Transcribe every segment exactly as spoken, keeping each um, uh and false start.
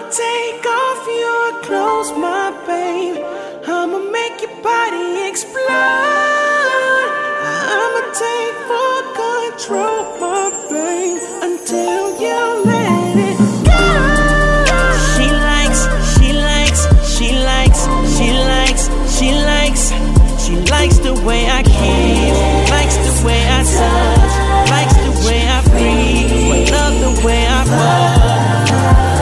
take off your clothes, my babe. I'ma make your body explode. I'ma take full control, my babe, until you let it go. She likes, she likes, she likes, she likes, she likes, she likes the way I kiss, likes the way I touch, likes the way I breathe, love the way I fuck.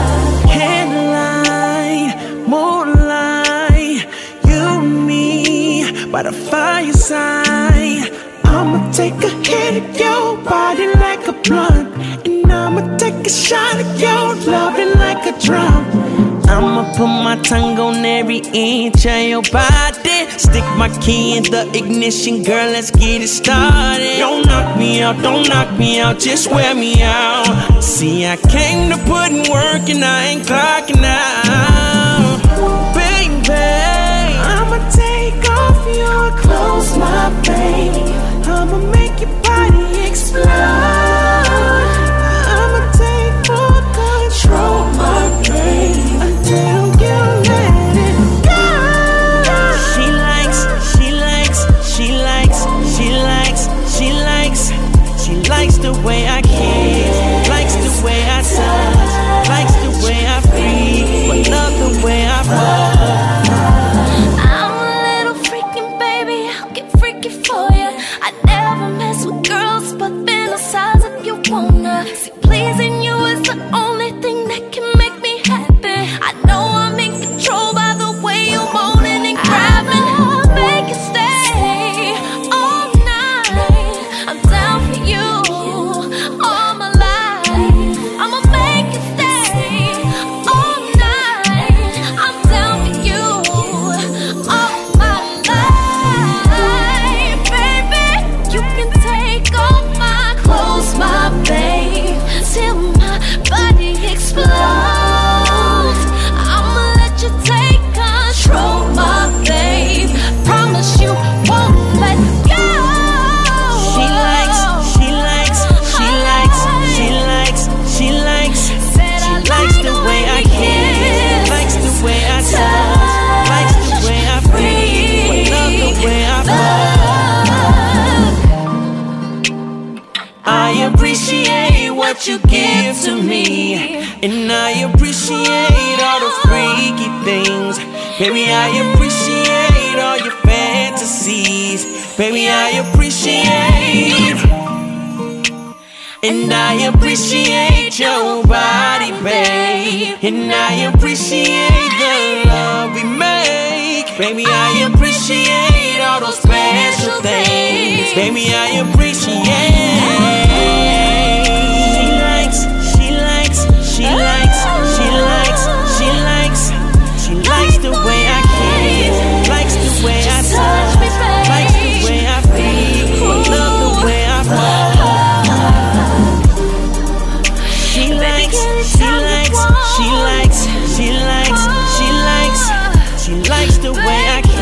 Candlelight, moonlight, you and me by the fireside. I'ma take a hit of your body like a blunt, and I'ma take a shot of your loving like a drum. I'ma put my tongue on every inch of your body, stick my key in the ignition, girl, let's get it started. Don't knock me out, don't knock me out, just wear me out. See, I came to put in work and I ain't clocking out. Baby, I'ma take off your clothes, my baby. I'ma make your body explode. I'ma take full control, my baby, until you let it go. She likes, she likes, she likes, she likes, she likes, she likes the way I kiss, likes the way I touch, likes the way I breathe, but love the way I fuck. I'm a little freaking baby, I'll get freaky for ya. I never mess with girls, but fantasize if you wanna. See, pleasing you is the only thing that can make me happy. I know I'm in control by the way you're moaning and grabbing. I'll make you stay all night. I'm down for you all my life. I'ma make you stay all night. I'm down for you all my life, baby. You can take off my clothes, my babe, till my body explodes. I'ma let you take control, my babe. Promise you won't let go. She likes, she likes, she likes, she likes, she likes, Said she I likes the way I kiss, likes the way I touch, likes the way I breathe, love the way I fuck. I appreciate what you give to me, and I appreciate all the freaky things. Baby, I appreciate all your fantasies. Baby, I appreciate, and I appreciate your body, babe, and I appreciate the love we make. Baby, I appreciate all those special things. Baby, I appreciate. She likes, she likes, she likes, she likes, she likes, she likes the way I kiss, likes the way I touch, likes the way I feel, love the way I fuck. She likes, she likes, she likes, she likes, she likes, she likes the way I kiss.